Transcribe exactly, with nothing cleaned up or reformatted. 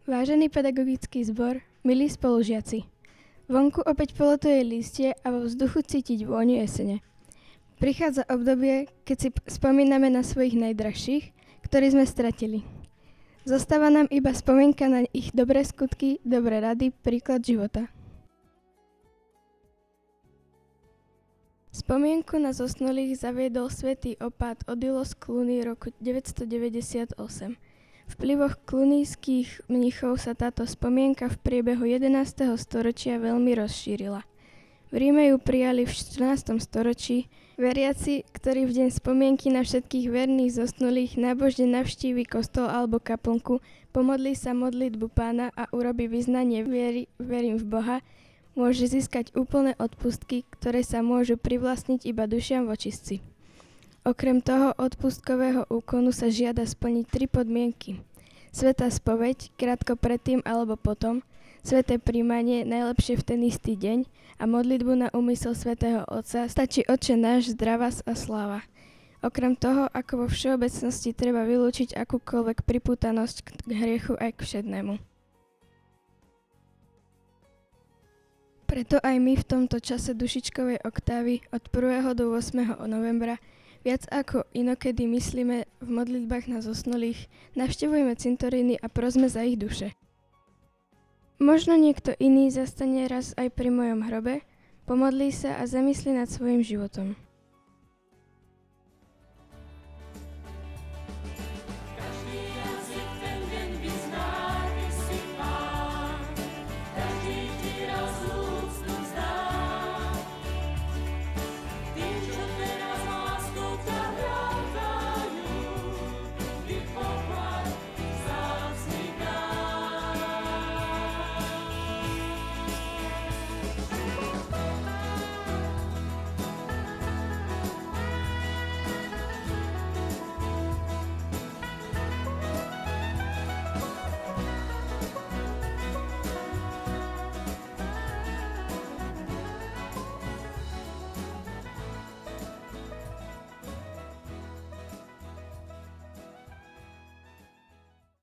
Vážený pedagogický zbor, milí spolužiaci. Vonku opäť poletuje listie a vo vzduchu cítiť vôňu jesene. Prichádza obdobie, keď si spomíname na svojich najdrahších, ktorí sme stratili. Zostáva nám iba spomienka na ich dobré skutky, dobré rady, príklad života. Spomienku na zosnulých zaviedol svätý opát Odilo z Cluny roku deväťstodeväťdesiatosem. V vplyvoch klunijských mníchov sa táto spomienka v priebehu jedenásteho storočia veľmi rozšírila. V Ríme ju prijali v štrnástom storočí. Veriaci, ktorí v deň spomienky na všetkých verných zosnulých nábožne navštívi kostol alebo kaplnku, pomodlí sa modlitbu Pána a urobí vyznanie viery, verím v Boha, môže získať úplné odpustky, ktoré sa môžu privlastniť iba dušiam vočistci. Okrem toho odpustkového úkonu sa žiada splniť tri podmienky. Svätá spoveď, krátko predtým alebo potom, sväté príjmanie, najlepšie v ten istý deň a modlitbu na úmysel svätého Otca, stačí Otče náš, zdravás a sláva. Okrem toho, ako vo všeobecnosti treba vylúčiť akúkoľvek pripútanosť k hriechu aj k všednému. Preto aj my v tomto čase dušičkovej oktávy od prvého do ôsmeho novembra viac ako inokedy myslíme v modlitbách na zosnulých, navštevujeme cintoríny a prosme za ich duše. Možno niekto iný zastane raz aj pri mojom hrobe, pomodlí sa a zamyslí nad svojim životom.